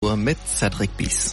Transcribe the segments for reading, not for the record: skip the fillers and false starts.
Uhr mit Cedric Bies.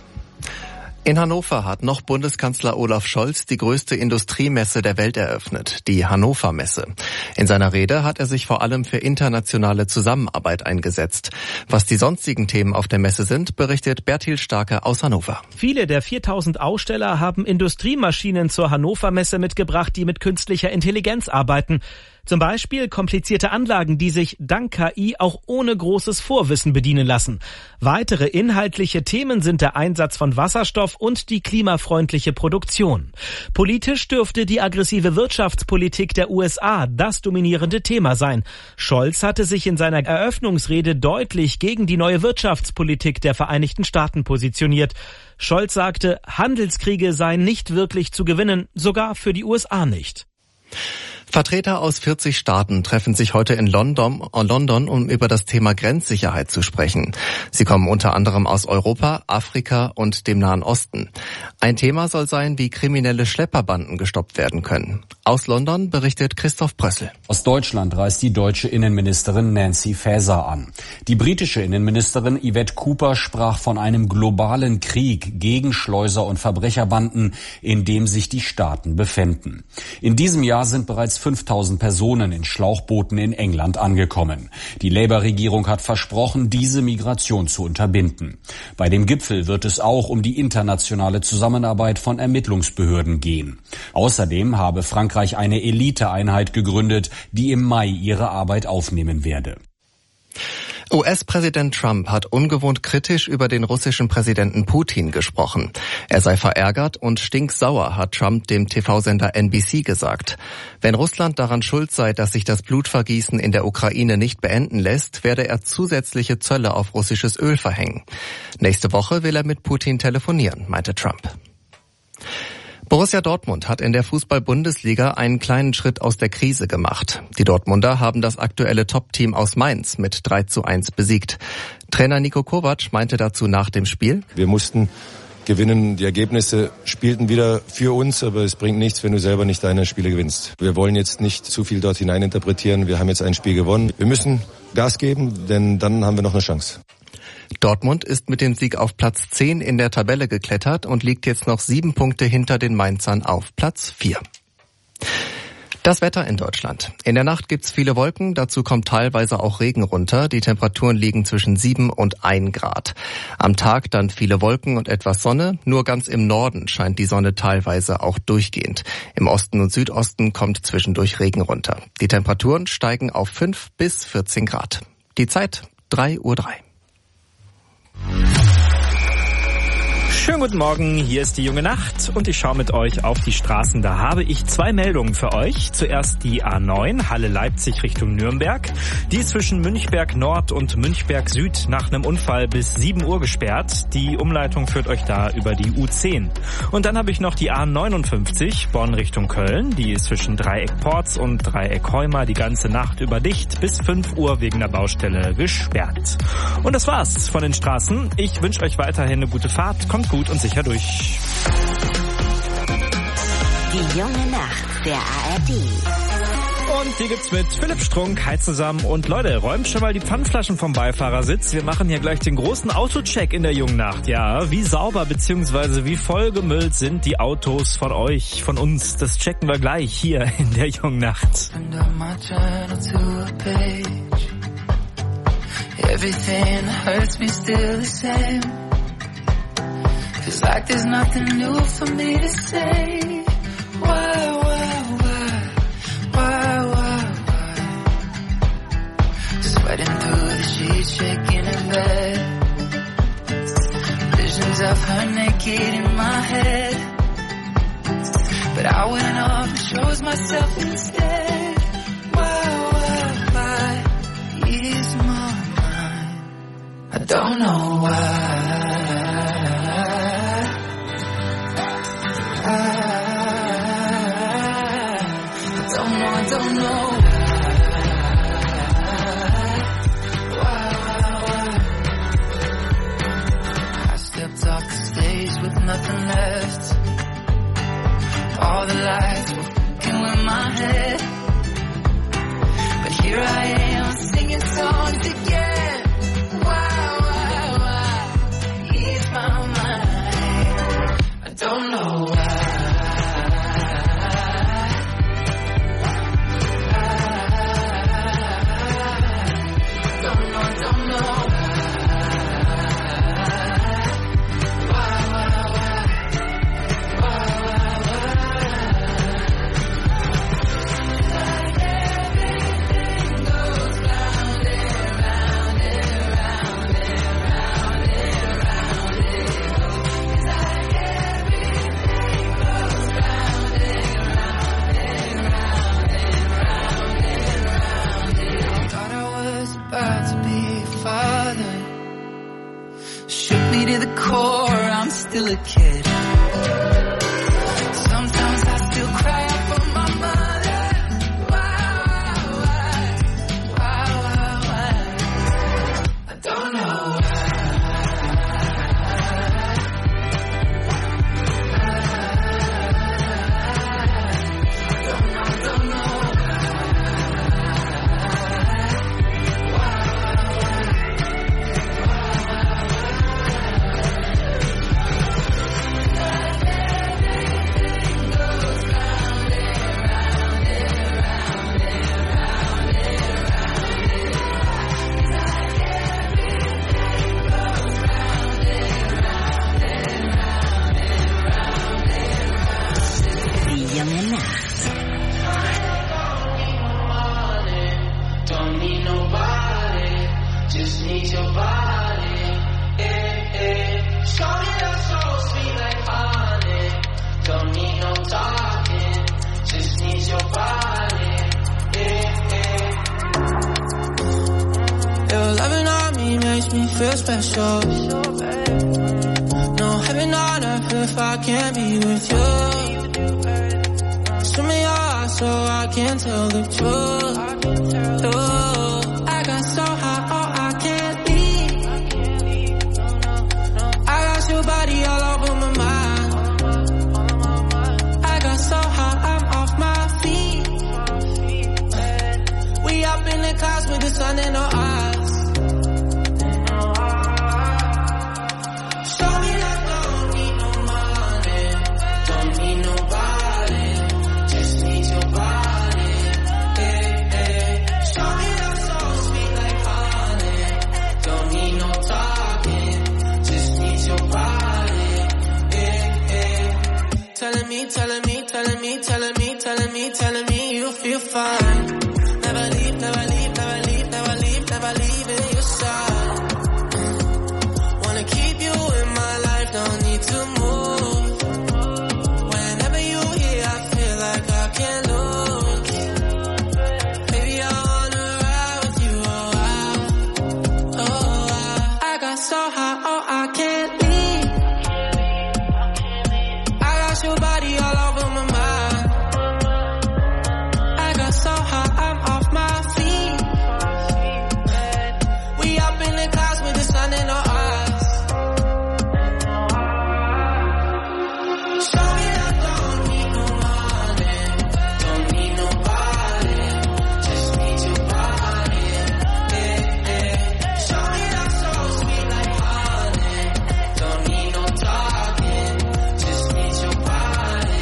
In Hannover hat noch Bundeskanzler Olaf Scholz die größte Industriemesse der Welt eröffnet, die Hannover Messe. In seiner Rede hat er sich vor allem für internationale Zusammenarbeit eingesetzt. Was die sonstigen Themen auf der Messe sind, berichtet Bertil Starke aus Hannover. Viele der 4000 Aussteller haben Industriemaschinen zur Hannover Messe mitgebracht, die mit künstlicher Intelligenz arbeiten. Zum Beispiel komplizierte Anlagen, die sich dank KI auch ohne großes Vorwissen bedienen lassen. Weitere inhaltliche Themen sind der Einsatz von Wasserstoff und die klimafreundliche Produktion. Politisch dürfte die aggressive Wirtschaftspolitik der USA das dominierende Thema sein. Scholz hatte sich in seiner Eröffnungsrede deutlich gegen die neue Wirtschaftspolitik der Vereinigten Staaten positioniert. Scholz sagte, Handelskriege seien nicht wirklich zu gewinnen, sogar für die USA nicht. Vertreter aus 40 Staaten treffen sich heute in London, um über das Thema Grenzsicherheit zu sprechen. Sie kommen unter anderem aus Europa, Afrika und dem Nahen Osten. Ein Thema soll sein, wie kriminelle Schlepperbanden gestoppt werden können. Aus London berichtet Christoph Brössel. Aus Deutschland reist die deutsche Innenministerin Nancy Faeser an. Die britische Innenministerin Yvette Cooper sprach von einem globalen Krieg gegen Schleuser und Verbrecherbanden, in dem sich die Staaten befänden. In diesem Jahr sind bereits 5000 Personen in Schlauchbooten in England angekommen. Die Labour-Regierung hat versprochen, diese Migration zu unterbinden. Bei dem Gipfel wird es auch um die internationale Zusammenarbeit von Ermittlungsbehörden gehen. Außerdem habe Frankreich eine Eliteeinheit gegründet, die im Mai ihre Arbeit aufnehmen werde. US-Präsident Trump hat ungewohnt kritisch über den russischen Präsidenten Putin gesprochen. Er sei verärgert und stinksauer, hat Trump dem TV-Sender NBC gesagt. Wenn Russland daran schuld sei, dass sich das Blutvergießen in der Ukraine nicht beenden lässt, werde er zusätzliche Zölle auf russisches Öl verhängen. Nächste Woche will er mit Putin telefonieren, meinte Trump. Borussia Dortmund hat in der Fußball-Bundesliga einen kleinen Schritt aus der Krise gemacht. Die Dortmunder haben das aktuelle Top-Team aus Mainz mit 3:1 besiegt. Trainer Niko Kovac meinte dazu nach dem Spiel: Wir mussten gewinnen, die Ergebnisse spielten wieder für uns, aber es bringt nichts, wenn du selber nicht deine Spiele gewinnst. Wir wollen jetzt nicht zu viel dort hineininterpretieren, wir haben jetzt ein Spiel gewonnen. Wir müssen Gas geben, denn dann haben wir noch eine Chance. Dortmund ist mit dem Sieg auf Platz 10 in der Tabelle geklettert und liegt jetzt noch 7 Punkte hinter den Mainzern auf Platz 4. Das Wetter in Deutschland. In der Nacht gibt's viele Wolken, dazu kommt teilweise auch Regen runter. Die Temperaturen liegen zwischen 7 und 1 Grad. Am Tag dann viele Wolken und etwas Sonne. Nur ganz im Norden scheint die Sonne teilweise auch durchgehend. Im Osten und Südosten kommt zwischendurch Regen runter. Die Temperaturen steigen auf 5 bis 14 Grad. Die Zeit 3:03 Uhr. Schönen guten Morgen, hier ist die junge Nacht und ich schaue mit euch auf die Straßen. Da habe ich 2 Meldungen für euch. Zuerst die A9, Halle-Leipzig Richtung Nürnberg. Die ist zwischen Münchberg Nord und Münchberg Süd nach einem Unfall bis 7 Uhr gesperrt. Die Umleitung führt euch da über die U10. Und dann habe ich noch die A59, Bonn Richtung Köln. Die ist zwischen Dreieck Porz und Dreieck Heuma die ganze Nacht über dicht bis 5 Uhr wegen der Baustelle gesperrt. Und das war's von den Straßen. Ich wünsche euch weiterhin eine gute Fahrt. Kommt gut und sicher durch. Die junge Nacht der ARD. Und die gibt's mit Philipp Strunk. Hi zusammen. Und Leute, räumt schon mal die Pfandflaschen vom Beifahrersitz. Wir machen hier gleich den großen Autocheck in der jungen Nacht. Ja, wie sauber bzw. wie vollgemüllt sind die Autos von euch, von uns? Das checken wir gleich hier in der jungen Nacht. Everything hurts me still the same. Feels like there's nothing new for me to say. Why? Sweating through the sheets, shaking in bed. Visions of her naked in my head. But I went off and chose myself instead. Why? Ease my mind. I don't know why. I don't know why. I stepped off the stage with nothing left. All the lights were fucking with my head. But here I am singing songs again. Why? me to the core, I'm still a kid. Sometimes I still cry out for my mother. Why? I don't know why. Feel special. No heaven on earth if I can't be with you. Swim me your eyes so I can tell the truth. I got so high, oh I can't leave. I got your body all over my mind. I got so high, I'm off my feet. We up in the clouds with the sun in our eyes. Telling me you feel fine. Never leave, never leave, never leave, never leave, never leave in your side. Wanna keep you in my life, don't need to move. Whenever you're here, I feel like I can't lose. Baby, I wanna ride with you, I got so high, oh I can't leave. I got your body all over my mind. So high, I'm off my feet. We up in the clouds with the sun in our eyes. Show me that don't need no money, don't need nobody, just need your body. Show me that so sweet like honey, don't need no talking, just need your body.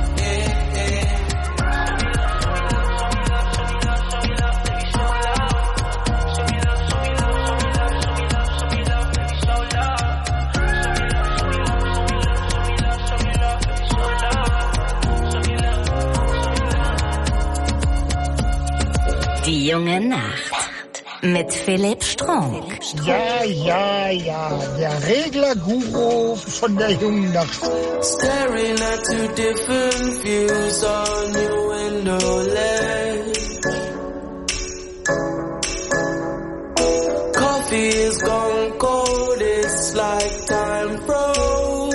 Die junge Nacht mit Philipp Strunk. Ja, der Reglerguru von der jungen Nacht. Staring at two different views on your window ledge. Coffee is gone cold, it's like time froze.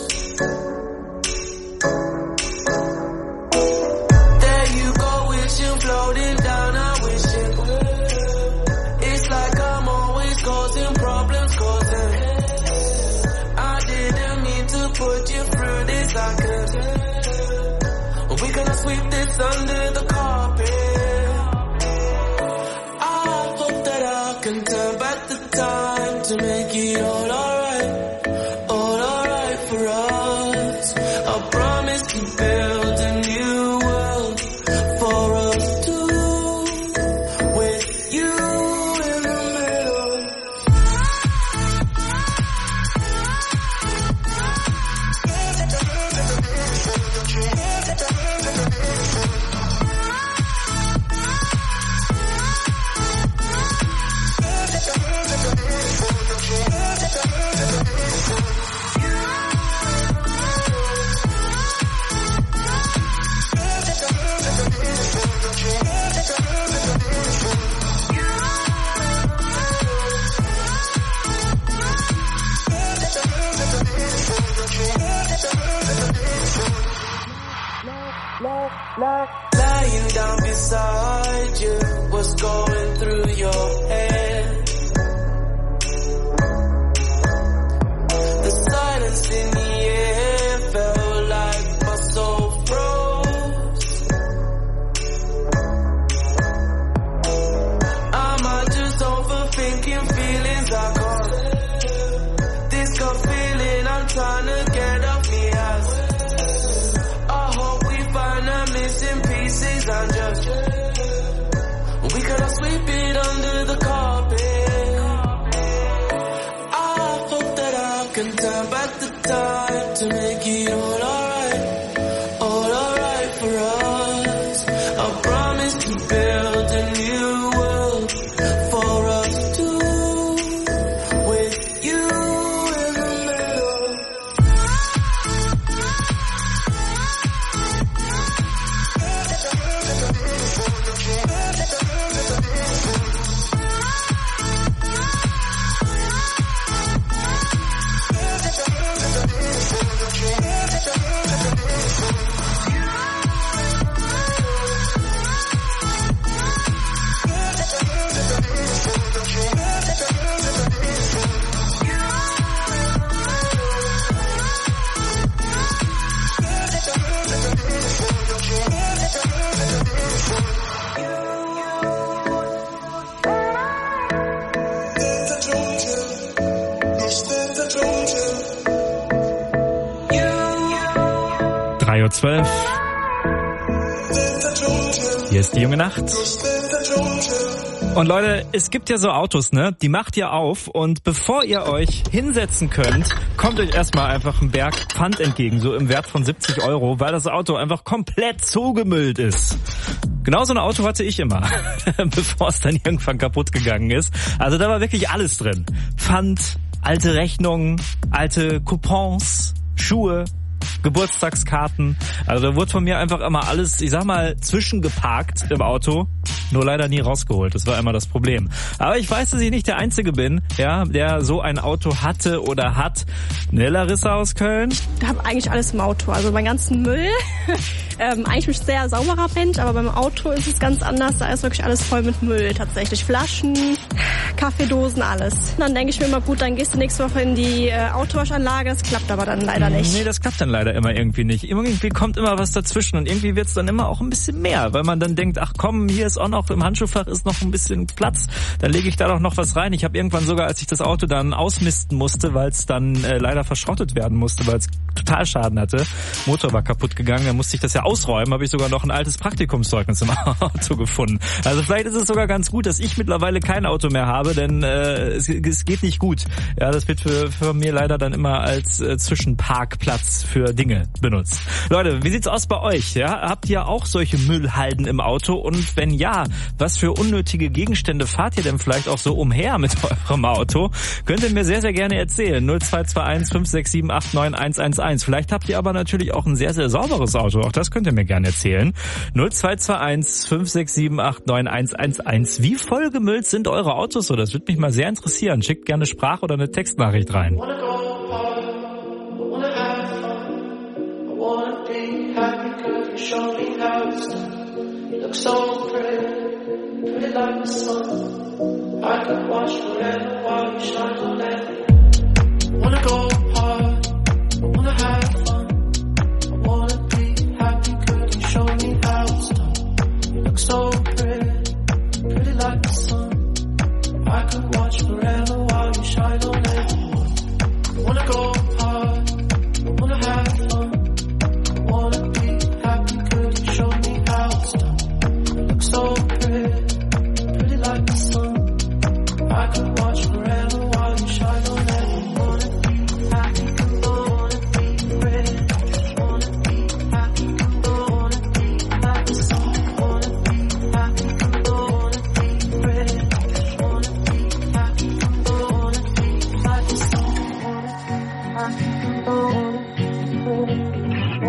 There you go, wishing floating down, I wish it would. It's like I'm always causing problems, I didn't mean to put you through this, I could. We're gonna sweep this under the carpet. I hope that I can turn back the time to make it all alright for us. I promise to build a new world for us two, with you in the middle. Lying down beside you, what's going through your head? The silence in the air felt like my soul froze. Am I just overthinking feelings I can't? This gut feeling I'm trying to get off me ass. I hope we find the missing pieces and just we could sweep it under the carpet. I hope that I can turn back the time to make it all alright for us. I promise to build a new world for us two, with you in the middle. Uhr. Hier ist die junge Nacht. Und Leute, es gibt ja so Autos, ne? Die macht ihr auf und bevor ihr euch hinsetzen könnt, kommt euch erstmal einfach ein Berg Pfand entgegen, so im Wert von 70 €, weil das Auto einfach komplett zugemüllt ist. Genau so ein Auto hatte ich immer, bevor es dann irgendwann kaputt gegangen ist. Also da war wirklich alles drin. Pfand, alte Rechnungen, alte Coupons, Schuhe, Geburtstagskarten. Also da wurde von mir einfach immer alles, ich sag mal, zwischengeparkt im Auto, nur leider nie rausgeholt. Das war immer das Problem. Aber ich weiß, dass ich nicht der Einzige bin, ja, der so ein Auto hatte oder hat. Ne, Larissa aus Köln? Ich habe eigentlich alles im Auto, also meinen ganzen Müll. Eigentlich bin ich ein sehr sauberer Mensch, aber beim Auto ist es ganz anders. Da ist wirklich alles voll mit Müll tatsächlich. Flaschen, Kaffeedosen, alles. Und dann denke ich mir immer, gut, dann gehst du nächste Woche in die Autowaschanlage. Das klappt aber dann leider nicht. Nee, das klappt dann leider immer irgendwie nicht. Irgendwie kommt immer was dazwischen und irgendwie wird's dann immer auch ein bisschen mehr, weil man dann denkt, ach komm, hier ist auch noch, im Handschuhfach ist noch ein bisschen Platz, dann lege ich da doch noch was rein. Ich habe irgendwann sogar, als ich das Auto dann ausmisten musste, weil es dann leider verschrottet werden musste, weil es total Schaden hatte, Motor war kaputt gegangen, dann musste ich das ja ausräumen, habe ich sogar noch ein altes Praktikumszeugnis im Auto gefunden. Also vielleicht ist es sogar ganz gut, dass ich mittlerweile kein Auto mehr habe, denn es geht nicht gut. Ja, das wird für mir leider dann immer als Zwischenparkplatz für Dinge benutzt. Leute, wie sieht's aus bei euch? Ja, habt ihr auch solche Müllhalden im Auto? Und wenn ja, was für unnötige Gegenstände fahrt ihr denn vielleicht auch so umher mit eurem Auto? Könnt ihr mir sehr, sehr gerne erzählen. 0221 567 89111. Vielleicht habt ihr aber natürlich auch ein sehr, sehr sauberes Auto. Auch das könnt ihr mir gerne erzählen. 0221 567 89111. Wie vollgemüllt sind eure Autos so? Das würde mich mal sehr interessieren. Schickt gerne Sprach- oder eine Textnachricht rein. Show me how it's done. You look so pretty like the sun. I could watch forever while you shine on every. Wanna go hard, I wanna have fun. I wanna be happy, could you show me how it's done? You look so pretty like the sun. I could watch forever while you shine on everyone. Wanna go hard, I wanna have fun. I wanna be show me how it's done. You look so pretty like the sun. I could watch forever while you shine on everyone. Wanna be happy, wanna be rich. Wanna be happy, wanna be like the sun. Wanna be happy, wanna be rich. Wanna be happy, wanna be like the sun. Wanna be happy, wanna be rich.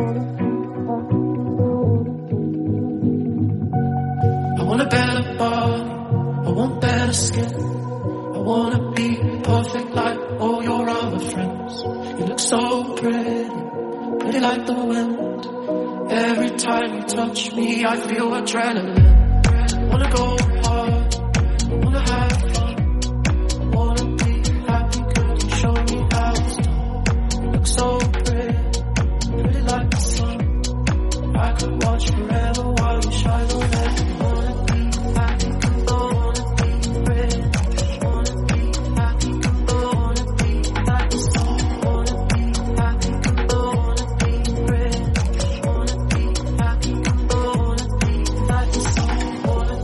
I want a better body, I want better skin. I wanna be perfect like all your other friends. You look so pretty like the wind. Every time you touch me, I feel adrenaline. Wanna go hard, wanna have fun, wanna be happy. Could you show me how it's done? You look so pretty like the sun. I could watch forever while you shine on every wanna be happy. Wanna be rich, wanna be happy. Wanna be like the sun. Wanna be happy. Wanna be rich, wanna be happy. Wanna be like the sun. Wanna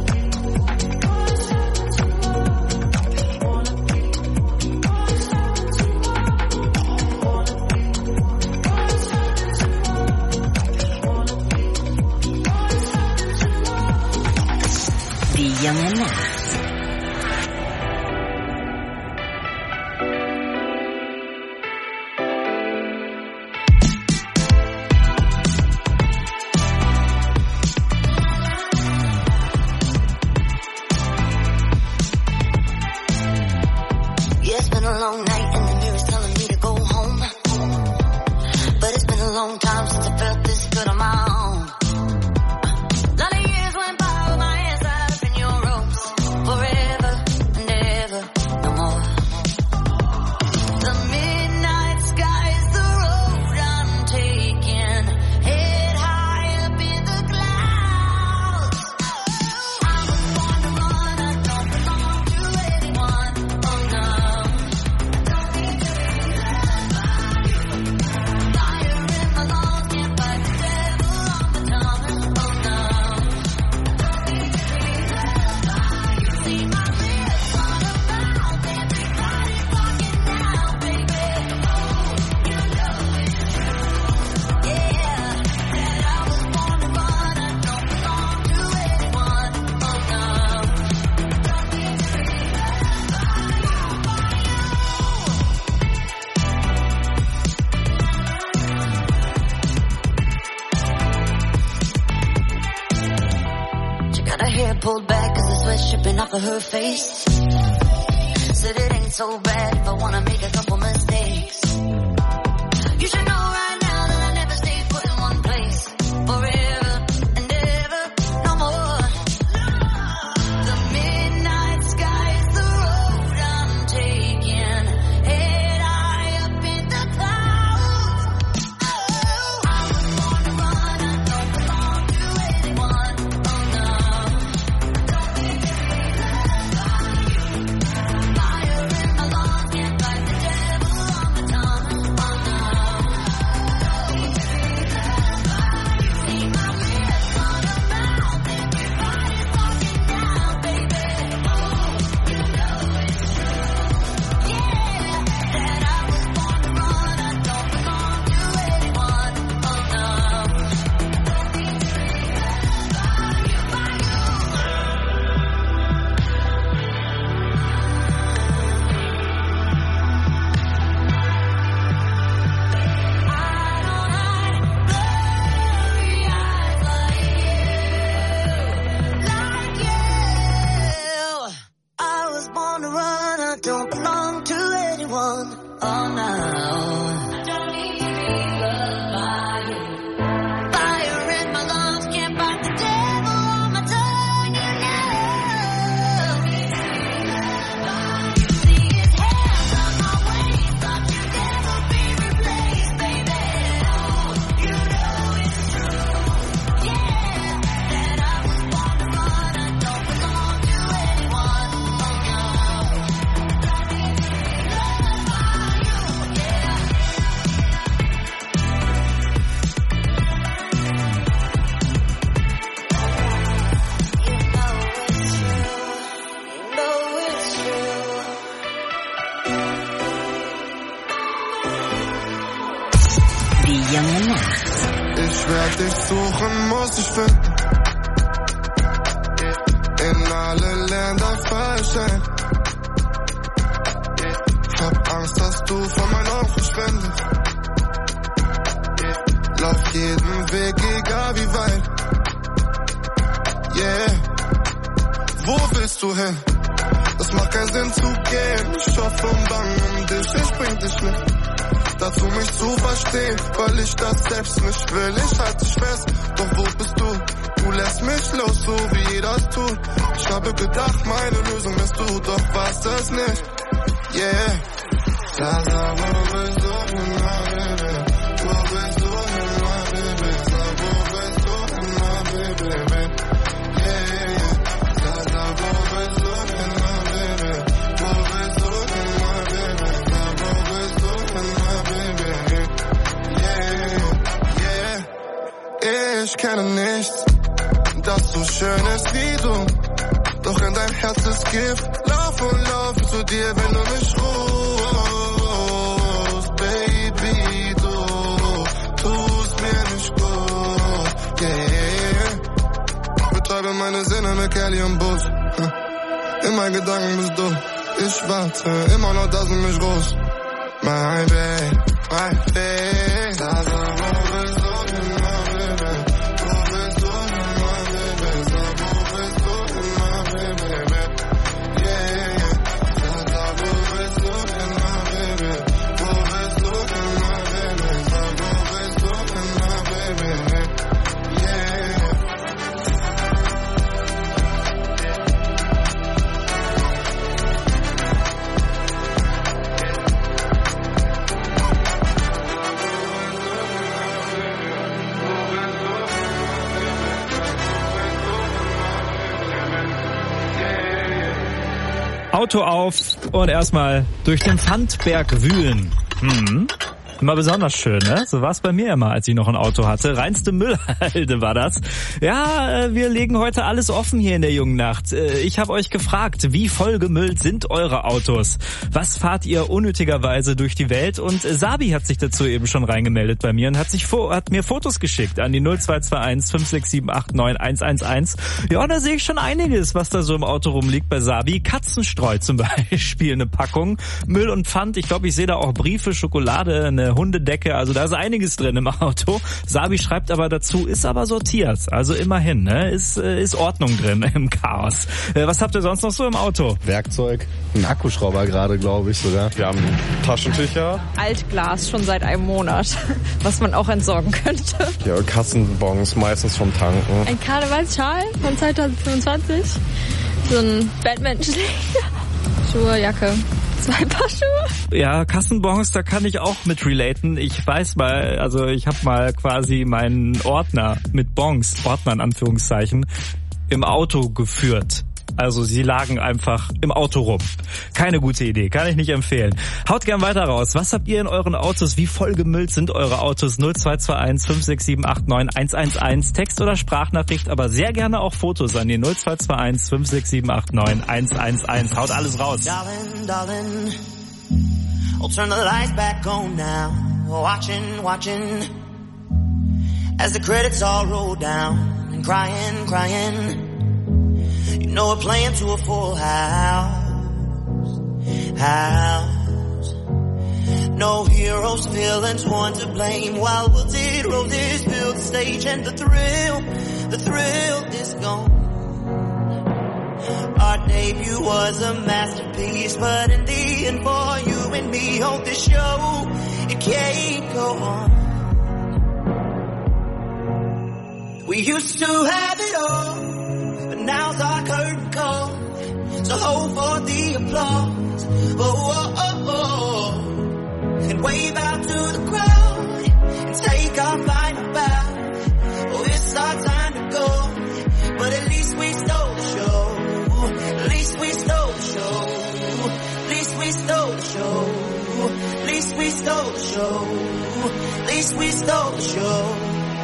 Die junge Nacht. Yeah, it's been a long night and the mirror's telling me to go home. But it's been a long time since I felt this good on my own. Lot of years went by with my hands tied up in your ropes. Forever and ever, no more. The midnight sky is the road I'm taking. Head high up in the clouds. I was born to run, I don't belong to anyone. Oh no. Got her hair pulled back cause the sweat's dripping off of her face. Said it ain't so bad if I wanna make a couple mistakes. You should know right now that I never stay put in one place. Forever and ever, no more. The midnight sky is the road I'm taking. Head high up in the clouds. I was born to run, I don't belong to anyone. Oh no. Fire in my lungs, can't fight the devil on my tongue. Oh no. See my lips on a mouth, everybody's talking now, baby. Oh, you know it's true. Yeah, that I was born to run, I don't belong to anyone. Oh no. I was born to run, I don't belong to anyone. Oh no. Fire in my lungs, can't fight the devil on my tongue, you know. See his hands on my waist, thought you'd never be replaced, baby. You know it's true. Yeah, that I was born to run, I don't belong to anyone. Oh no. You know it's true. Die junge Nacht. Ich werd dich suchen, muss ich finden. In alle Länder verschenken. Hab Angst, dass du von meinen Augen verschwindest. Lauf jeden Weg, egal wie weit. Yeah. Wo willst du hin? Das macht keinen Sinn zu gehen. Ich hoffe und bang um dich, ich bring dich mit. dazu, mich zu verstehen, weil ich das selbst nicht will. Ich halte dich fest, doch wo bist du? Du lässt mich los, so wie jeder es tut. Ich habe gedacht, meine Lösung bist du, doch warst es nicht. Yeah. Sag, wo bist du, my baby? Wo bist du, my baby? Sag, wo bist du, my baby? Yeah. Sag, wo bist du, my baby? Wo bist du, my baby? Sag, wo bist du, my baby? Yeah. Yeah. Ich kenne nichts, das so schön ist wie du. Doch in deinem Herz ist Gift. Lauf und lauf zu dir, wenn du mich rufst. Baby, du tust mir nicht gut. Yeah. Betreibe meine Sinne mit Kelly und Bus. In meinen Gedanken bist du. Ich warte immer noch, dass du mich rufst. My baby, my baby. Sag, wo bist du, my baby? Wo bist du, my baby? Sag, wo bist du, my baby? Yeah. Sag, wo bist du, my baby? Wo bist du, my baby? Sag, wo bist du, my baby? Yeah. Auto auf und erstmal durch den Pfandberg wühlen. Immer besonders schön, ne? So war es bei mir immer, als ich noch ein Auto hatte. Reinste Müllhalde war das. Ja, wir legen heute alles offen hier in der jungen Nacht. Ich habe euch gefragt, wie vollgemüllt sind eure Autos? Was fahrt ihr unnötigerweise durch die Welt? Und Sabi hat sich dazu eben schon reingemeldet bei mir und hat mir Fotos geschickt an die 0221 567 89 111. Ja, da sehe ich schon einiges, was da so im Auto rumliegt bei Sabi. Katzenstreu zum Beispiel, eine Packung. Müll und Pfand, ich glaube, ich sehe da auch Briefe, Schokolade, eine Hundedecke, also da ist einiges drin im Auto. Sabi schreibt aber dazu, ist aber sortiert, also immerhin, ne? Ist Ordnung drin im Chaos. Was habt ihr sonst noch so im Auto? Werkzeug, ein Akkuschrauber gerade, glaube ich sogar. Wir haben Taschentücher. Altglas schon seit einem Monat, was man auch entsorgen könnte. Ja, Kassenbons, meistens vom Tanken. Ein Karnevalsschal von 2025, so ein Batman-Schläger, Schuhe, Jacke. 2 Paar Schuhe. Ja, Kassenbons, da kann ich auch mit relaten. Ich weiß mal, also ich habe mal quasi meinen Ordner mit Bons, Ordner in Anführungszeichen, im Auto geführt. Also sie lagen einfach im Auto rum. Keine gute Idee, kann ich nicht empfehlen. Haut gern weiter raus. Was habt ihr in euren Autos? Wie vollgemüllt sind eure Autos? 0221 567 89 111. Text oder Sprachnachricht, aber sehr gerne auch Fotos an die 0221 567 89 111. Haut alles raus. Darling, darling, I'll turn the lights back on now. Watching, as the credits all roll down and crying. You know we're playing to a full house. No heroes, villains, one to blame. While wilted roses fill the stage and the thrill is gone. Our debut was a masterpiece, but in the end for you and me on this show, it can't go on. We used to have it all, but now's our curtain call. So hold for the applause, oh, and wave out to the crowd, and take our final bow. Oh, it's our time to go, but at least we stole the show. At least we stole the show. At least we stole the show. At least we stole the show. At least we stole the show.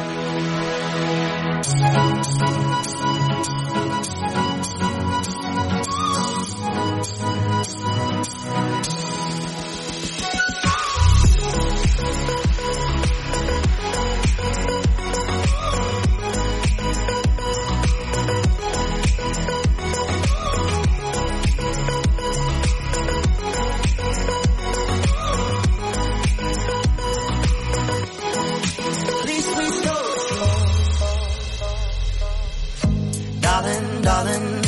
Darling,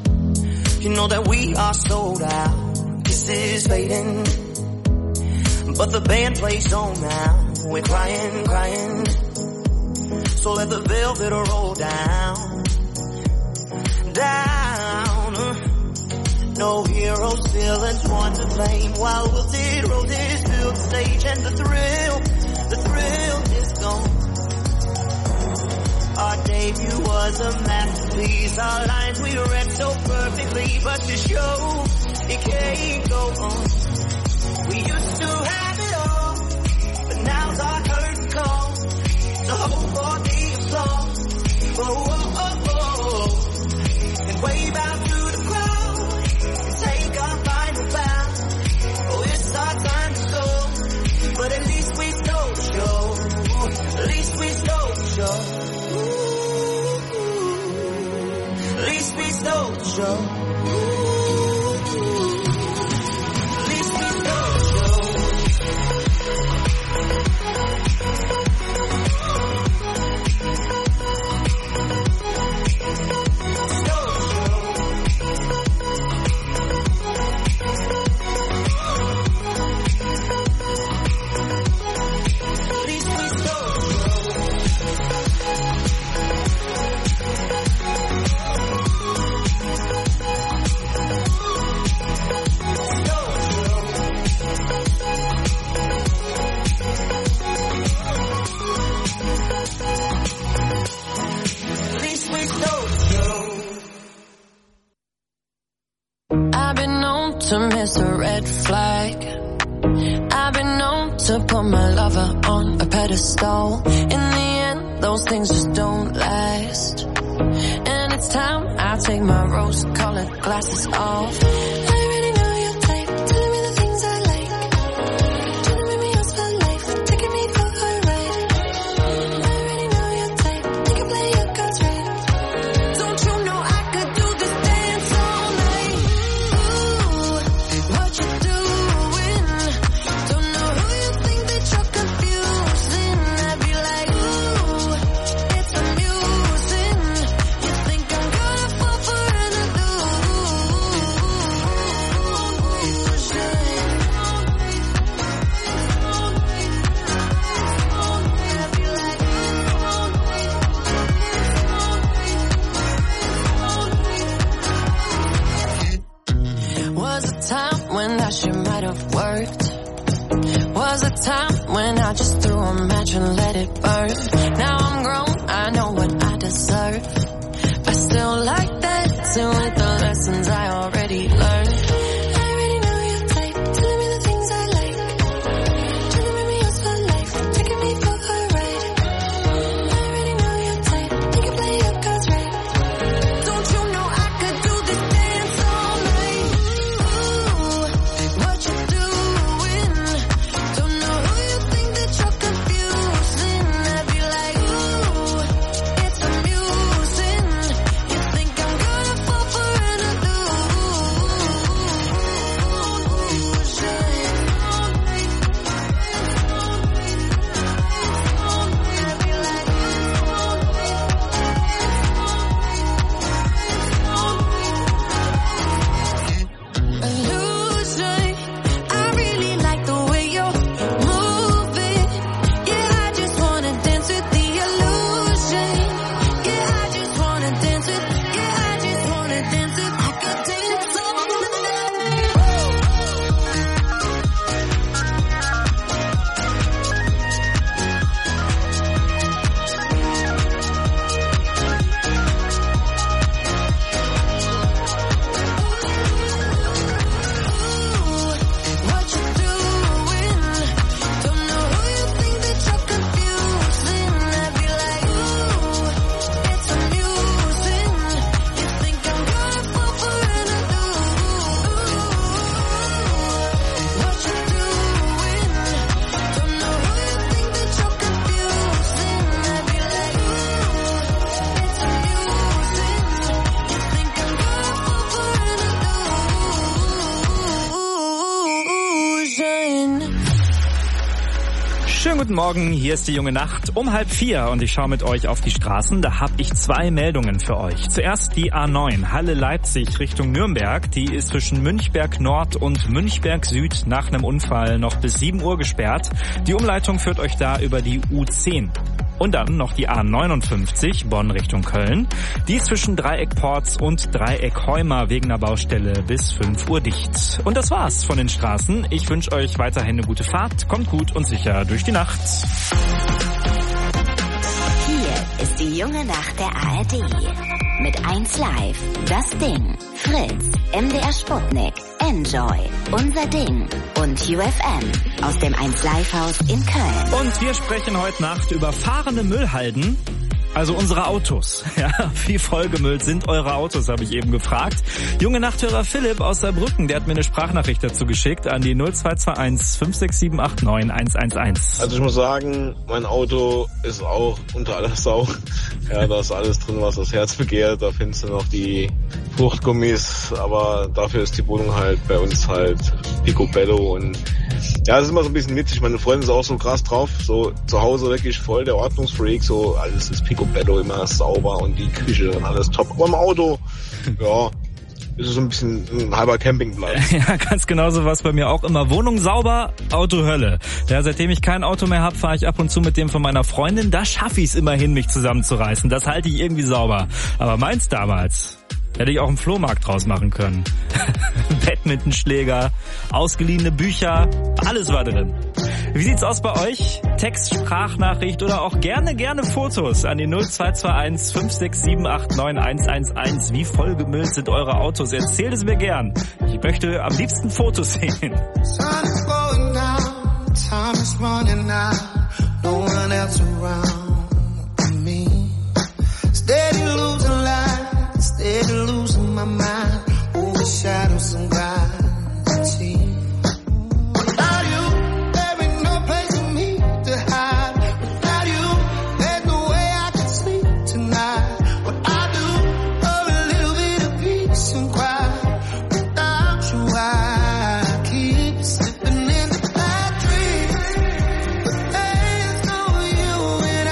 you know that we are sold out. This is fading, But the band plays on now. We're crying, crying. So let the velvet roll down, down. No heroes, villains, one to blame. While wilted roses fill the stage, and the thrill is gone. Our debut was a masterpiece. Our lines we read so perfectly, but the show, it can't go on. We used to have it all, but now's our curtain call. So hope for the applause. Oh, oh, oh, oh. And wave out to the crowd and take our final bow. Oh, it's our time to go, but at least we stole the show. At least we stole the show. At least we stole the show. At least we stole the show. To miss a red flag. I've been known to put my lover on a pedestal. In the end, those things just don't last. And it's time I take my rose-colored glasses off. I already know your type. Telling me the things I like. Trying to make me yours for life. Taking me for a ride. I already know your type. You can play your cards right. Don't you know I could do this dance all night? What you doing? Don't know who you think that you're confusing. I'd be like, ooh, it's amusing. You think I'm gonna fall for an illusion? Was a time when that shit might have worked. Was a time when I just threw a match and let it burn. Now I'm grown, I know what I deserve. I still like dancing with the lessons I already learned. I already know your type, telling me the things I like. Trying to make me yours for life, taking me for a ride. I already know your type, you can play your cards right. Don't you know I could do this dance all night? Ooh, what you doing? Don't know who you think that you're confusing. I'd be like, ooh, it's amusing. You think I'm gonna fall for Schönen guten Morgen, hier ist die junge Nacht um 3:30 und ich schaue mit euch auf die Straßen. Da habe ich 2 Meldungen für euch. Zuerst die A9, Halle-Leipzig Richtung Nürnberg. Die ist zwischen Münchberg Nord und Münchberg Süd nach einem Unfall noch bis 7 Uhr gesperrt. Die Umleitung führt euch da über die U10. Und dann noch die A59, Bonn Richtung Köln. Die ist zwischen Dreieck Porz und Dreieck Heumer wegen einer Baustelle bis 5 Uhr dicht. Und das war's von den Straßen. Ich wünsche euch weiterhin eine gute Fahrt. Kommt gut und sicher durch die Nacht. Hier ist die junge Nacht der ARD. Mit 1 Live, Das Ding, Fritz, MDR Sputnik, Enjoy, Unser Ding und UFM aus dem 1 Live Haus in Köln. Und wir sprechen heute Nacht über fahrende Müllhalden. Also unsere Autos. Ja, wie vollgemüllt sind eure Autos, habe ich eben gefragt. Junge Nachthörer Philipp aus Saarbrücken, der hat mir eine Sprachnachricht dazu geschickt an die 0221 56789 111. Also ich muss sagen, mein Auto ist auch unter aller Sau. Ja, da ist alles drin, was das Herz begehrt. Da findest du noch die Fruchtgummis, aber dafür ist die Wohnung halt bei uns halt picobello und ja, das ist immer so ein bisschen witzig. Meine Freundin ist auch so krass drauf. So zu Hause wirklich voll der Ordnungsfreak. So alles ist picobello, immer sauber und die Küche und alles top. Aber im Auto, ja, ist es so ein bisschen ein halber Campingplatz. Ja, ganz genauso was bei mir auch immer. Wohnung sauber, Auto Hölle. Ja, seitdem ich kein Auto mehr habe, fahre ich ab und zu mit dem von meiner Freundin. Da schaffe ich es immerhin, mich zusammenzureißen. Das halte ich irgendwie sauber. Aber meins damals... hätte ich auch einen Flohmarkt draus machen können. Badmintonschläger, ausgeliehene Bücher, alles war drin. Wie sieht's aus bei euch? Text, Sprachnachricht oder auch gerne Fotos an die 0221 56789 111. Wie vollgemüllt sind eure Autos? Erzählt es mir gern. Ich möchte am liebsten Fotos sehen. Sun is going down, time is running out, no one else around me. Steady losing light, steady losing my mind, over shadows and gravity. Without you, there ain't no place for me to hide. Without you, there's no way I can sleep tonight. What I do, for a little bit of peace and quiet. Without you, I keep slipping into bad dreams. But there's no you and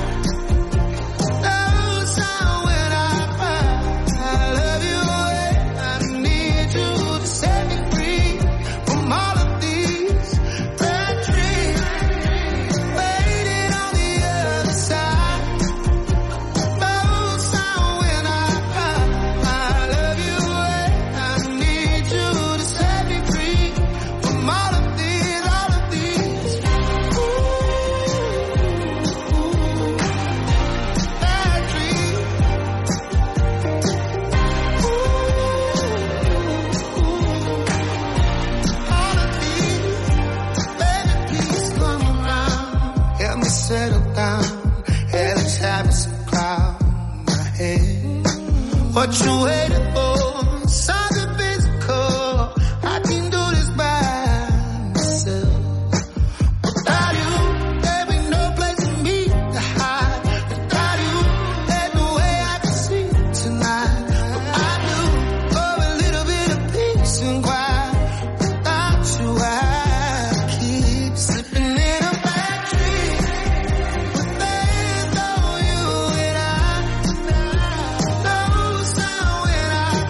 I. No sound when I cry. I love you and I need you to set me free from all of these bad dreams. Waiting on the other side. No sound when I cry. I love you and I need you to set me free from all of these, all of these. Bad dreams. All of these, baby, please come around. Help me settle down. Hellish habits of cloud my head. What you waiting for? Something physical. I can do this by myself. Without you, there ain't no place for me to hide. Without you, there's no way I can sleep tonight. What I do for a little bit of peace and quiet. Without you, I keep slipping in a bad dream. But there's no you and I. No sound when I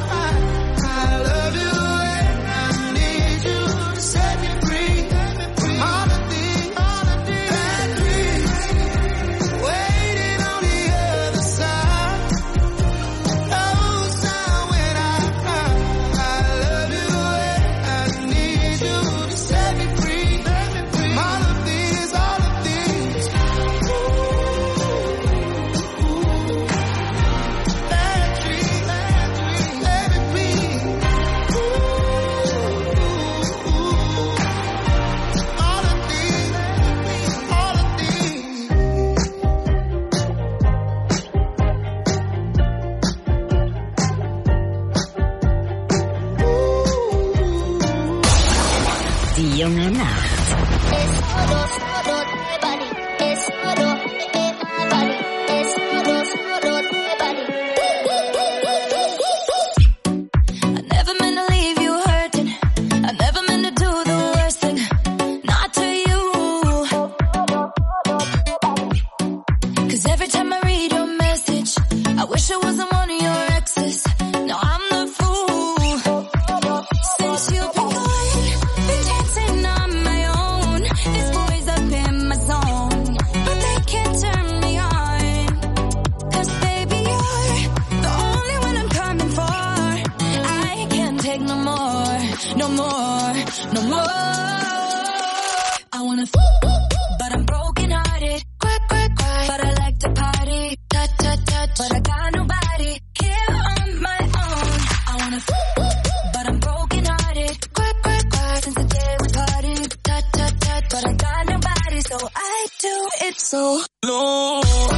it so low.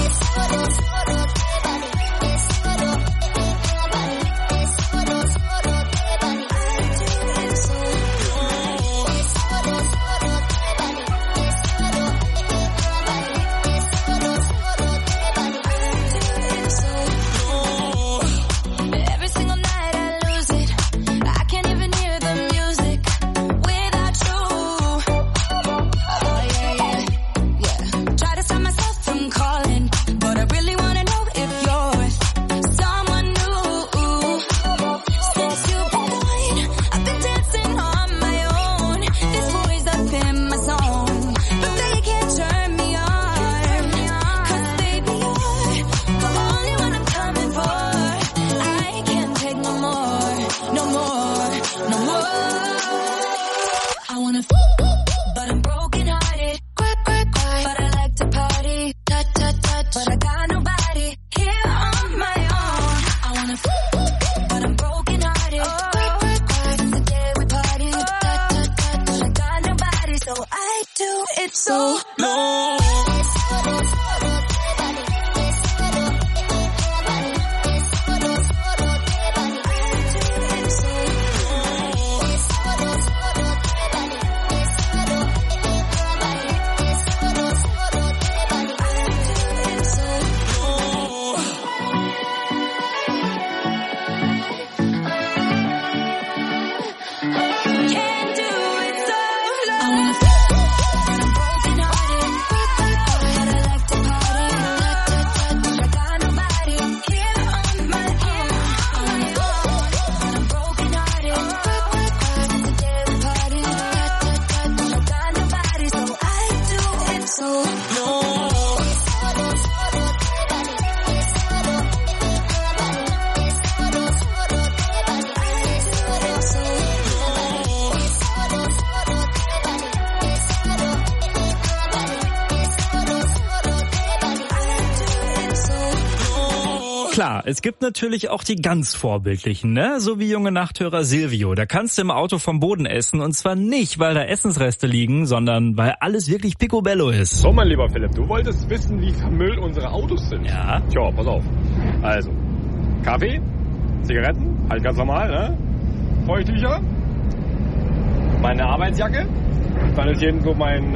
Klar, es gibt natürlich auch die ganz Vorbildlichen, ne? So wie junge Nachthörer Silvio. Da kannst du im Auto vom Boden essen und zwar nicht, weil da Essensreste liegen, sondern weil alles wirklich picobello ist. So, mein lieber Philipp, du wolltest wissen, wie vermüllt unsere Autos sind. Ja. Tja, pass auf. Also, Kaffee, Zigaretten, halt ganz normal, ne? Feuchttücher, meine Arbeitsjacke, dann ist hier so mein,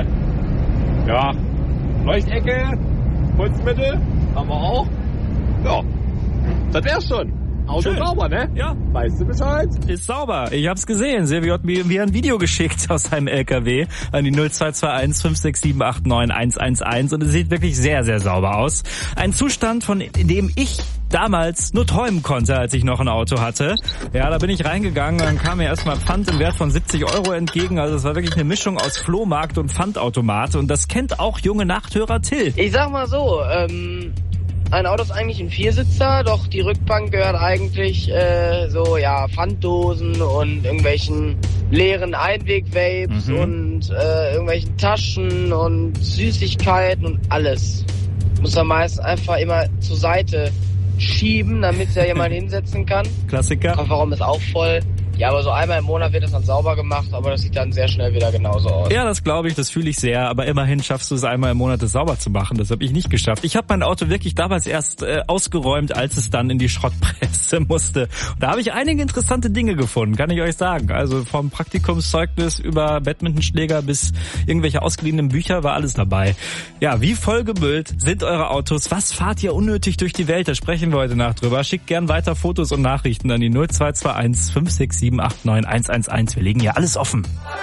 Leuchtecke, Putzmittel, haben wir auch. Ja, das wär's schon. Auto schön. Sauber, ne? Ja. Weißt du Bescheid? Ist sauber. Ich hab's gesehen. Silvio hat mir ein Video geschickt aus seinem LKW an die 0221 567 89 111 und es sieht wirklich sehr, sehr sauber aus. Ein Zustand, von dem ich damals nur träumen konnte, als ich noch ein Auto hatte. Ja, da bin ich reingegangen, dann kam mir erstmal Pfand im Wert von 70 € entgegen. Also es war wirklich eine Mischung aus Flohmarkt und Pfandautomat und das kennt auch junge Nachthörer Till. Ich sag mal so, ein Auto ist eigentlich ein Viersitzer, doch die Rückbank gehört eigentlich Pfanddosen und irgendwelchen leeren Einweg-Vapes und irgendwelchen Taschen und Süßigkeiten und alles. Muss man meist einfach immer zur Seite schieben, damit sich ja jemand hinsetzen kann. Klassiker. Der Kofferraum ist auch voll. Ja, aber so einmal im Monat wird das dann sauber gemacht, aber das sieht dann sehr schnell wieder genauso aus. Ja, das glaube ich, das fühle ich sehr, aber immerhin schaffst du es einmal im Monat, das sauber zu machen. Das habe ich nicht geschafft. Ich habe mein Auto wirklich damals erst ausgeräumt, als es dann in die Schrottpresse musste. Und da habe ich einige interessante Dinge gefunden, kann ich euch sagen. Also vom Praktikumszeugnis über Badmintonschläger bis irgendwelche ausgeliehenen Bücher war alles dabei. Ja, wie vollgemüllt sind eure Autos? Was fahrt ihr unnötig durch die Welt? Da sprechen wir heute Nacht drüber. Schickt gern weiter Fotos und Nachrichten an die 0221 567 89 111. Wir legen ja alles offen.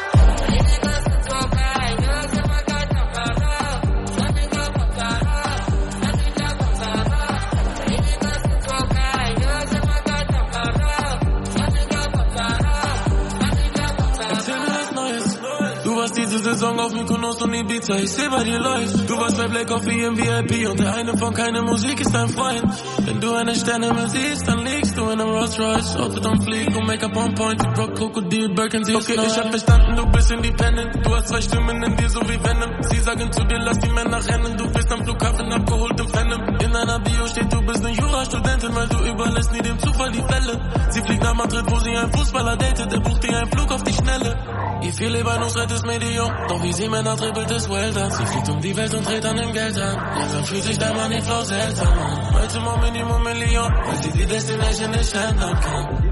Diese Saison auf Mykonos und Ibiza, ich seh bei dir läuft. Du warst bei Black Coffee im VIP und der eine von keine Musik ist dein Freund. Wenn du eine Sterne mehr siehst, dann liegst du in einem Rolls Royce. Outfit am Flieg und Make-up on point, die Brock Krokodil, Birkin, sie okay, ich hab verstanden, du bist independent. Du hast zwei Stimmen in dir, so wie Venom. Sie sagen zu dir, lass die Männer rennen. Du bist am Flughafen abgeholt im Phantom. In deiner Bio steht, du bist eine Jurastudentin, weil du überlässt nie dem Zufall die Fälle. Sie fliegt nach Madrid, wo sie einen Fußballer datet. Der bucht dir einen Flug auf die Schnelle. Y viel Lebensrett ist Medium. Doch wie sie Männer dribbelt ist Welter. Sie fliegt um die Welt und dreht an dem Geld an. Langsam fühlt sich der Money Flow seltsam an. Heute mal Minimum Million, weil sie die Destination nicht ändern kann.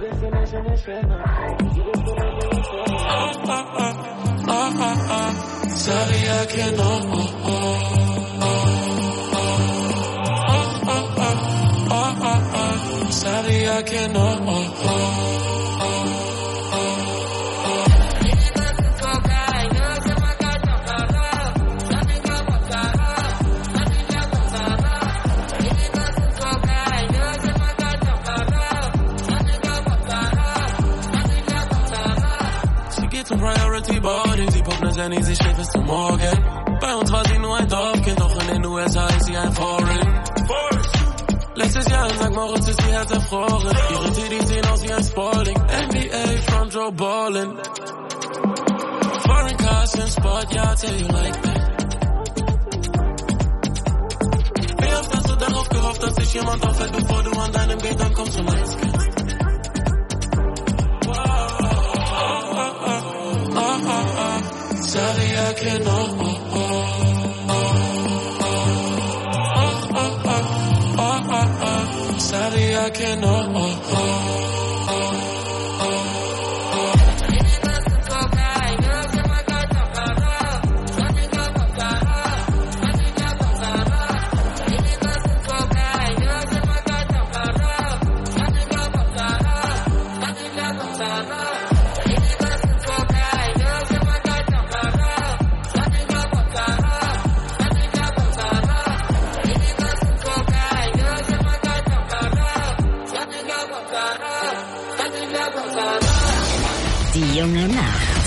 Sabía que no. Sabía que no. Priority Boarding, sie pumpt ne Jenny, sie schläft bis zum Morgen. Bei uns war sie nur ein Dorfkind, doch in den USA ist sie ein Foreign. Letztes Jahr in St. Moritz ist ihr Herz erfroren. Ihre Titties sehen aus wie ein Spalding. NBA from Joe Ballin. Foreign cars in Sport, yeah, I tell you like that. Wie oft hast du darauf gehofft, dass sich jemand auffällt, bevor du an deinem Gate ankommst und eins kennst? Sabía que no. Sabía que no. Die junge Nacht.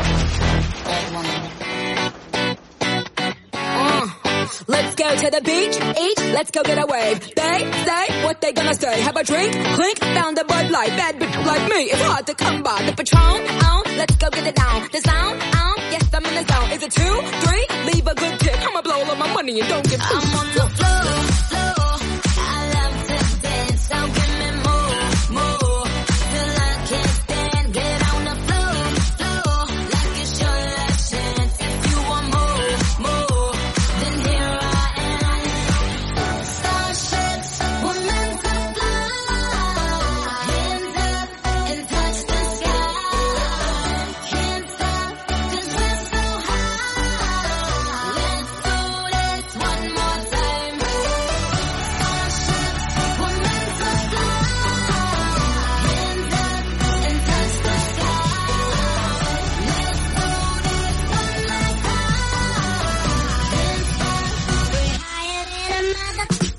Let's go to the beach, eat, let's go get a wave. They say what they gonna say. Have a drink, clink, found a Bud Light. Bad bitch like me, it's hard to come by. The Patron, let's go get it down. The sound, yes I'm in the zone. Is it 2, 3? Leave a good tip. I'ma blow all of my money and don't give two. I'm on the floor. I love to dance, so give me more. Till I can't stand, get on the floor. Like it's your last chance. If you want more, then here I am. Starships were meant to fly. Hands up and touch the sky. Can't stop 'cause we're so high. Let's do this one more time. Starships were meant to fly. Hands up and touch the sky. Let's do this one last time. Can't stop, we're higher than a mother.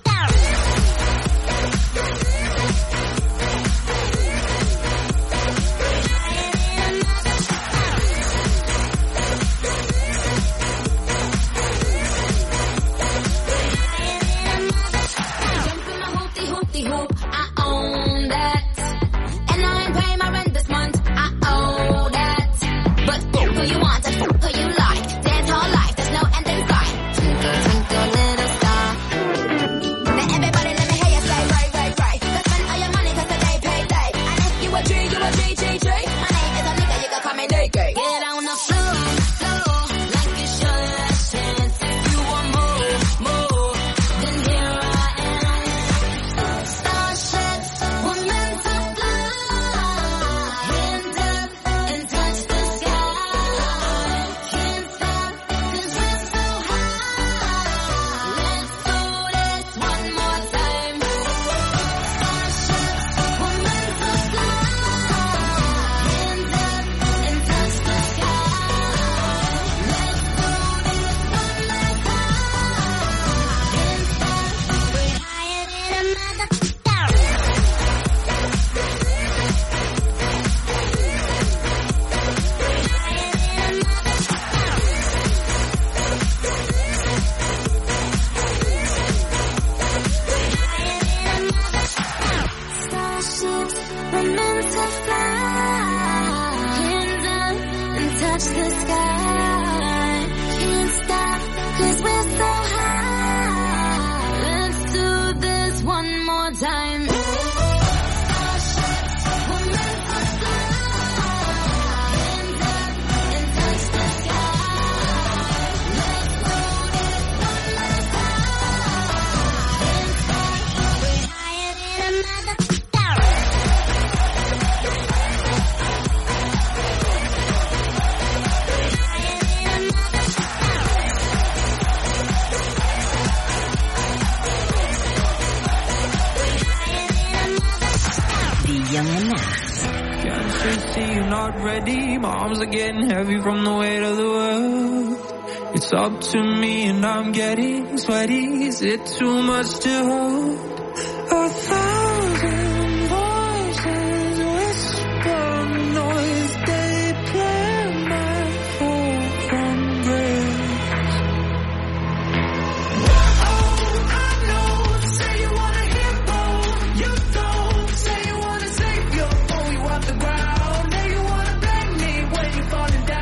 Jumping my hoopty hoop, I own that. And I ain't paying my rent this month, I owe that. But who you want and who you like? Dance all life, there's no end in sight. Twinkle, twinkle, little star. Now everybody let me hear you say, right. Go spend all your money 'cause the day payday. And if you a G, you a G. My name is a nigga, you can call me Nigga. Get on the floor, like it's your last chance. If you want more, then here I am. Starships were meant to fly. Hands up and touch the sky. Can't stop 'cause we're so high. Let's do this one more time. Starships were meant to fly. Hands up and touch the sky. Let's do this one last time. Can't stop, we're higher than a mother. Starships were meant to fly. Hands up and touch the sky. Can't stop 'cause we're so high. Let's do this one more time. Starships were meant to fly. Hands up and start ready. My arms are getting heavy from the weight of the world. It's up to me and I'm getting sweaty. Is it too much to hold? 1,000 voices whisper noise. They play my fall from grace. Oh, I know. Say you want a hero. You don't. Say you want to save your boy. You off the ground. Now you want to blame me when you're falling down.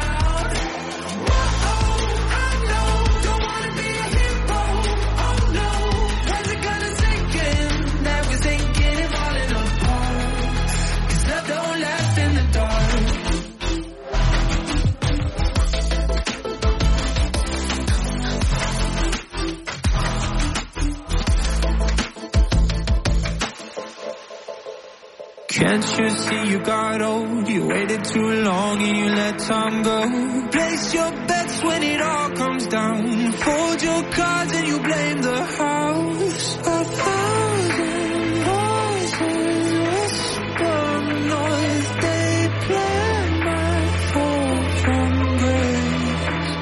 Can't you see you got old? You waited too long and you let time go. Place your bets when it all comes down. Fold your cards and you blame the house. 1,000 voices whisper noise. They play my fall from grace.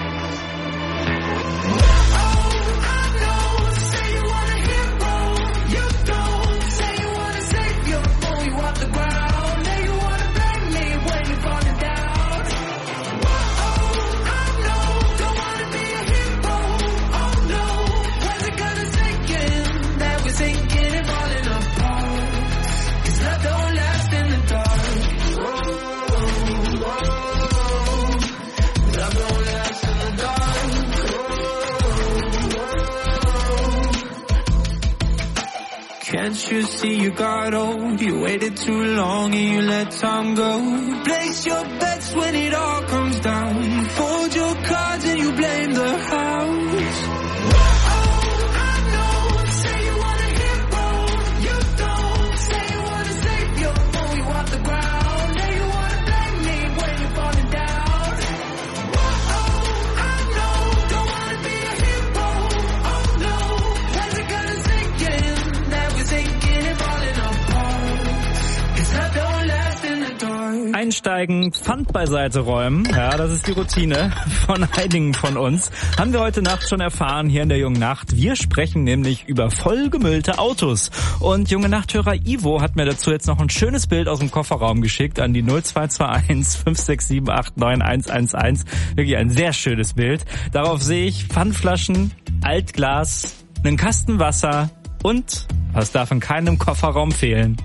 Oh, I know. Say you want a hero. You don't. Say you want to save your boy. You off the ground. Now you want to blame me when you're falling down. Oh, I know. Don't want to be a hero. Oh no. When's it gonna sink in? That we're sinking and falling apart. 'Cause love don't last in the dark. Love don't last in the dark. Can't you see you got old? You waited too long and you let time go. Place your bets when it all comes down. Fold your cards and you blame the house. Einsteigen, Pfand beiseite räumen. Ja, das ist die Routine von einigen von uns. Haben wir heute Nacht schon erfahren hier in der Jungen Nacht. Wir sprechen nämlich über vollgemüllte Autos. Und Junge Nachthörer Ivo hat mir dazu jetzt noch ein schönes Bild aus dem Kofferraum geschickt an die 0221 567 89111. Wirklich ein sehr schönes Bild. Darauf sehe ich Pfandflaschen, Altglas, einen Kasten Wasser und, was darf in keinem Kofferraum fehlen?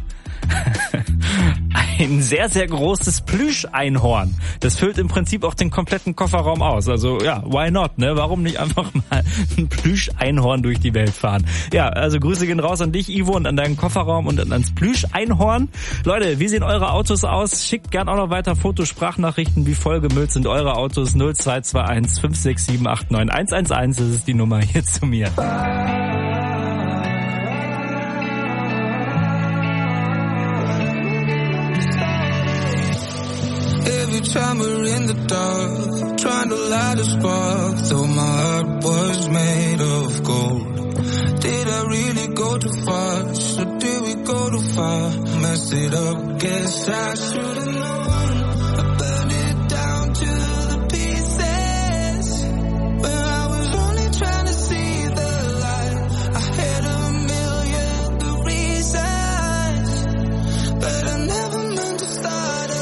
Ein sehr, sehr großes Plüscheinhorn. Das füllt im Prinzip auch den kompletten Kofferraum aus. Also ja, why not, ne? Warum nicht einfach mal ein Plüscheinhorn durch die Welt fahren? Ja, also Grüße gehen raus an dich, Ivo, und an deinen Kofferraum und ans Plüscheinhorn. Leute, wie sehen eure Autos aus? Schickt gern auch noch weiter Fotos, Sprachnachrichten, wie vollgemüllt sind eure Autos. 0221 567 89111. Das ist die Nummer hier zu mir. Every time we're in the dark, trying to light a spark, though my heart was made of gold. Did I really go too far? Or did we go too far? Messed it up, guess I should've known. I burned it down to the pieces, when I was only trying to see the light. I had a million good reasons, but I never meant to start a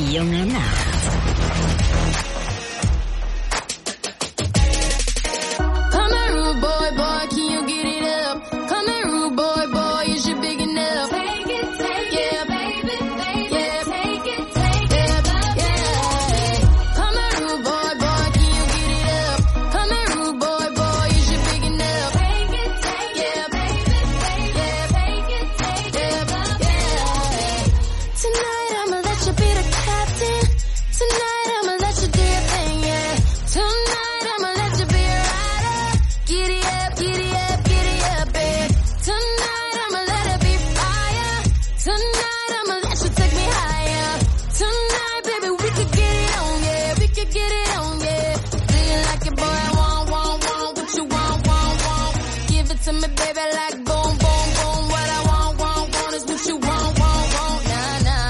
Die junge Nacht. Come here, rude boy, boy, can you get it up? Come here, rude boy, boy, is you big enough? Take it, yeah, baby, yeah, take it, yeah. Come here, rude boy, boy, can you get it up? Come here, rude boy, boy, is you big enough? Take it, yeah, baby, yeah, take it, yeah. Tonight I'ma let you be the captain. Tonight I'ma let you do your thing, yeah. Tonight I'ma let you be a rider. Giddy up, giddy up, giddy up, babe. Tonight I'ma let it be fire. Tonight I'ma let you take me higher. Tonight, baby, we could get it on, yeah. We could get it on, yeah. Do you like it, boy? I want, what you want, Give it to me, baby, like boom, boom, boom. What I want is what you want, nah, nah.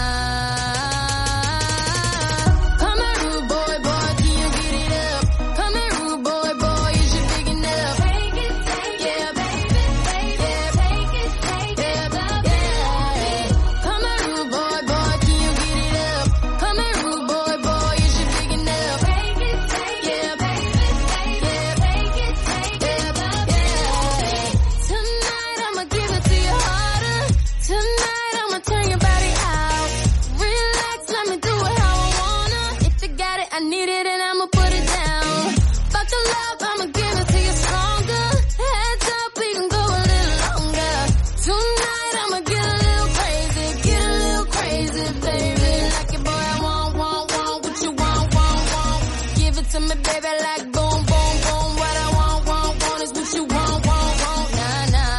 Come here, rude boy, boy, can you get it up? Come here, rude boy, boy, is you big enough? Take it, yeah, baby, yeah, take it, yeah. Come here, rude boy, boy, can you get it up? Come here, rude boy, boy, is you big enough? Take it, yeah, baby, yeah, take it, yeah. Tonight I'ma give it to you harder. Tonight I'ma turn your body out. Relax, let me do it how I wanna. If you got it, I need it, and I'ma put it down. Fuck the love, I'ma give it to you stronger. Heads up, we can go a little longer. Tonight I'ma get a little crazy, baby. Like it, boy, I want, what you want. Give it to me, baby, like boom, boom, boom. What I want is what you want, nah, nah.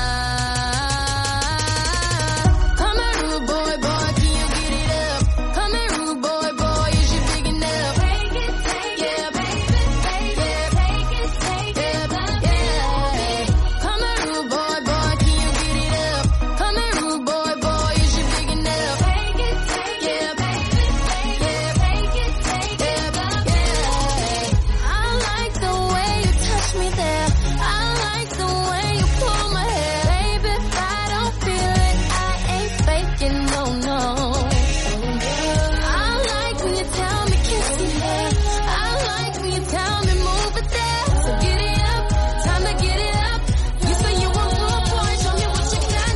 Come here, rude boy, boy, can you get it up? Come here, rude boy, boy, is you big enough? Take it, yeah, baby, yeah, take it, yeah. Come here, rude boy, boy, can you get it up? Come here, rude boy, boy, is you big enough? Take it, yeah, baby, yeah, take it, yeah. I like the way you touch me there. I like the way you pull my hair. Baby, if I don't feel it, I ain't faking, no. I like when you tell me kiss me there. I like when you tell me move it there. So get it up, time to get it up. You say you want to a point, show me what you got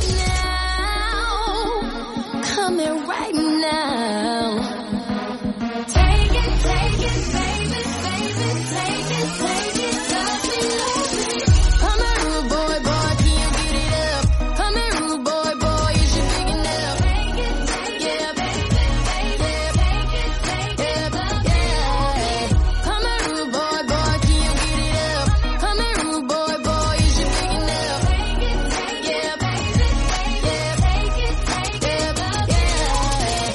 now. Come here right now. Take it, baby, take it, love me. Come here, rude boy, can you get it up? Come here, rude boy, is you big enough? Take it, yeah, baby, yeah, take it, yeah. Come here, rude boy, can you get it up? Come here, rude boy, is you big enough? Take it, yeah, baby, yeah, take it, yeah.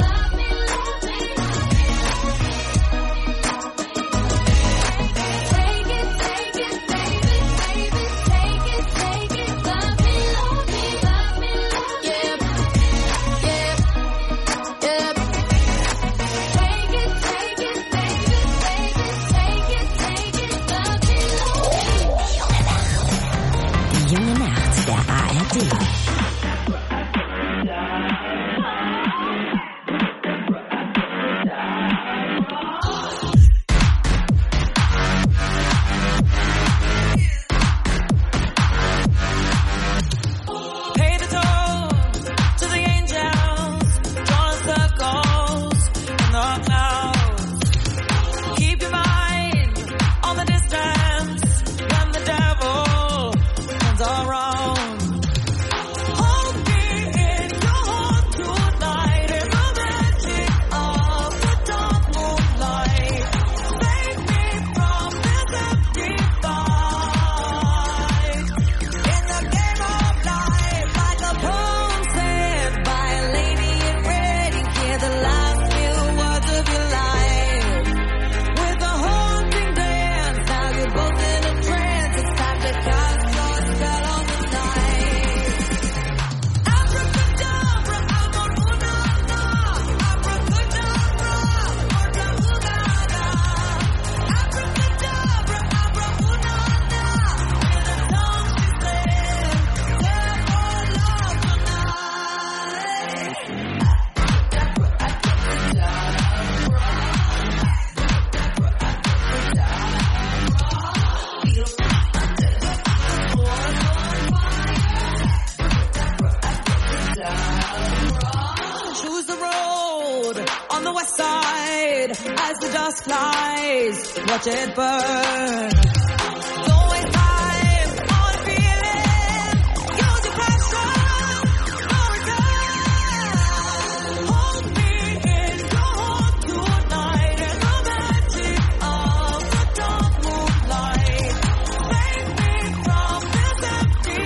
on the west side. As the dust flies, watch it burn. Don't waste time on feeling. Use your passion, no return. Hold me in your heart tonight, and the magic of the dark moonlight. Save me from this empty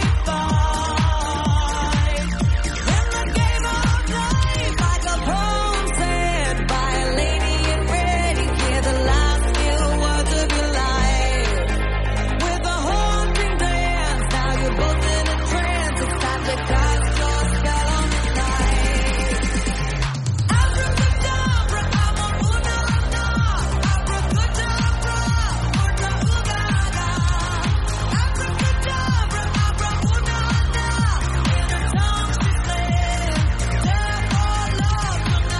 fight. In the game of life, like a poem said by a lady in red, you hear the last few words of your life. With a haunting glance, now you're both in a trance. It's time to cast your spell on the night. Abracadabra, amor, una, abracadabra, otra, ugaga. Abracadabra, abra, una, in her tongue she said, therefore love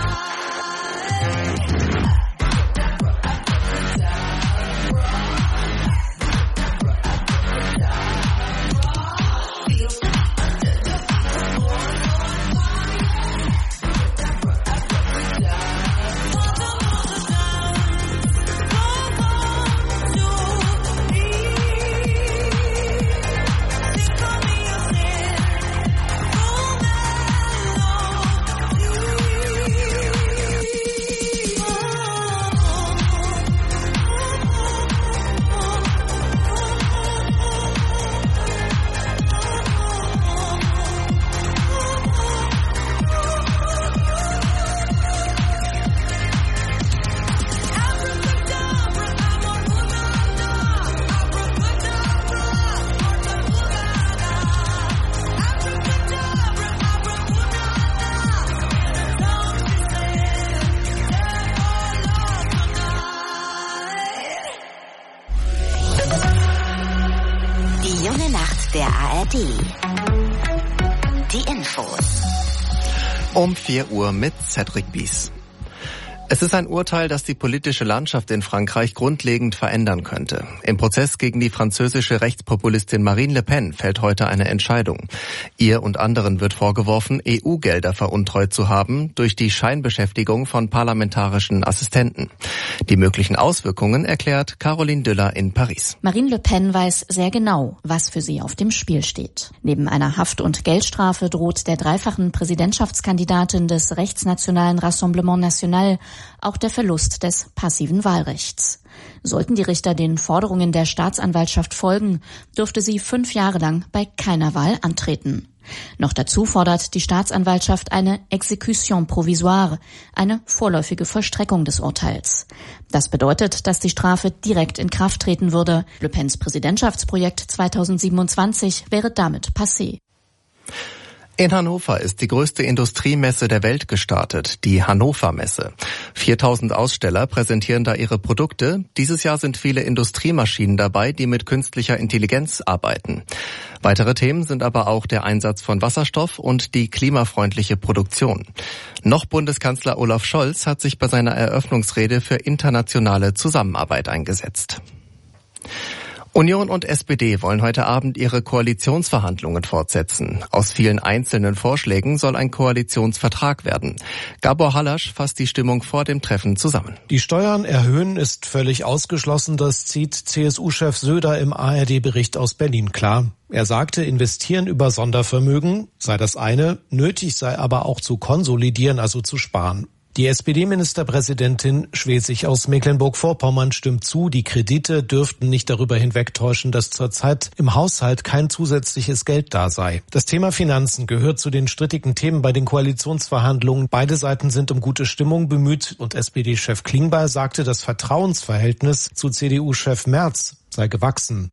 Die junge Nacht der ARD. Die Infos. Um 4 Uhr mit Cedric Bies. Es ist ein Urteil, das die politische Landschaft in Frankreich grundlegend verändern könnte. Im Prozess gegen die französische Rechtspopulistin Marine Le Pen fällt heute eine Entscheidung. Ihr und anderen wird vorgeworfen, EU-Gelder veruntreut zu haben durch die Scheinbeschäftigung von parlamentarischen Assistenten. Die möglichen Auswirkungen erklärt Caroline Düller in Paris. Marine Le Pen weiß sehr genau, was für sie auf dem Spiel steht. Neben einer Haft- und Geldstrafe droht der dreifachen Präsidentschaftskandidatin des rechtsnationalen Rassemblement National auch der Verlust des passiven Wahlrechts. Sollten die Richter den Forderungen der Staatsanwaltschaft folgen, dürfte sie 5 Jahre lang bei keiner Wahl antreten. Noch dazu fordert die Staatsanwaltschaft eine Exécution provisoire, eine vorläufige Vollstreckung des Urteils. Das bedeutet, dass die Strafe direkt in Kraft treten würde. Le Pens Präsidentschaftsprojekt 2027 wäre damit passé. In Hannover ist die größte Industriemesse der Welt gestartet, die Hannover Messe. 4000 Aussteller präsentieren da ihre Produkte. Dieses Jahr sind viele Industriemaschinen dabei, die mit künstlicher Intelligenz arbeiten. Weitere Themen sind aber auch der Einsatz von Wasserstoff und die klimafreundliche Produktion. Noch Bundeskanzler Olaf Scholz hat sich bei seiner Eröffnungsrede für internationale Zusammenarbeit eingesetzt. Union und SPD wollen heute Abend ihre Koalitionsverhandlungen fortsetzen. Aus vielen einzelnen Vorschlägen soll ein Koalitionsvertrag werden. Gabor Hallasch fasst die Stimmung vor dem Treffen zusammen. Die Steuern erhöhen ist völlig ausgeschlossen, das zieht CSU-Chef Söder im ARD-Bericht aus Berlin klar. Er sagte, investieren über Sondervermögen sei das eine, nötig sei aber auch zu konsolidieren, also zu sparen. Die SPD-Ministerpräsidentin Schwesig aus Mecklenburg-Vorpommern stimmt zu, die Kredite dürften nicht darüber hinwegtäuschen, dass zurzeit im Haushalt kein zusätzliches Geld da sei. Das Thema Finanzen gehört zu den strittigen Themen bei den Koalitionsverhandlungen. Beide Seiten sind um gute Stimmung bemüht und SPD-Chef Klingbeil sagte, das Vertrauensverhältnis zu CDU-Chef Merz sei gewachsen.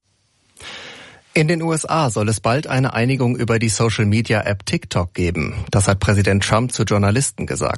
In den USA soll es bald eine Einigung über die Social-Media-App TikTok geben. Das hat Präsident Trump zu Journalisten gesagt.